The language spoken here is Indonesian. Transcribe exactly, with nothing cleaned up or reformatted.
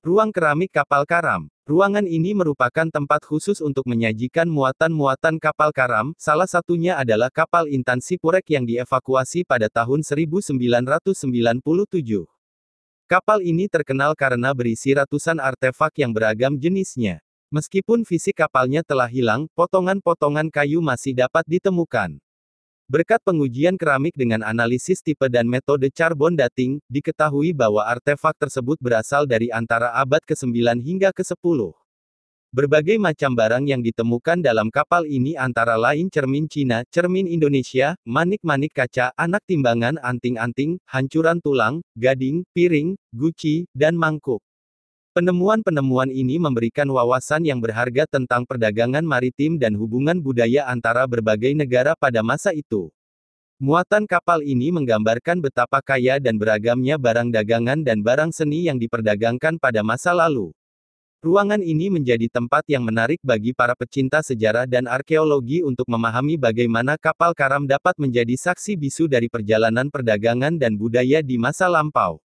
Ruang keramik kapal karam. Ruangan ini merupakan tempat khusus untuk menyajikan muatan-muatan kapal karam, salah satunya adalah kapal Intan Sipurek yang dievakuasi pada tahun seribu sembilan ratus sembilan puluh tujuh. Kapal ini terkenal karena berisi ratusan artefak yang beragam jenisnya. Meskipun fisik kapalnya telah hilang, potongan-potongan kayu masih dapat ditemukan. Berkat pengujian keramik dengan analisis tipe dan metode carbon dating, diketahui bahwa artefak tersebut berasal dari antara abad kesembilan hingga kesepuluh. Berbagai macam barang yang ditemukan dalam kapal ini antara lain cermin Cina, cermin Indonesia, manik-manik kaca, anak timbangan, anting-anting, hancuran tulang, gading, piring, guci, dan mangkuk. Penemuan-penemuan ini memberikan wawasan yang berharga tentang perdagangan maritim dan hubungan budaya antara berbagai negara pada masa itu. Muatan kapal ini menggambarkan betapa kaya dan beragamnya barang dagangan dan barang seni yang diperdagangkan pada masa lalu. Ruangan ini menjadi tempat yang menarik bagi para pecinta sejarah dan arkeologi untuk memahami bagaimana kapal karam dapat menjadi saksi bisu dari perjalanan perdagangan dan budaya di masa lampau.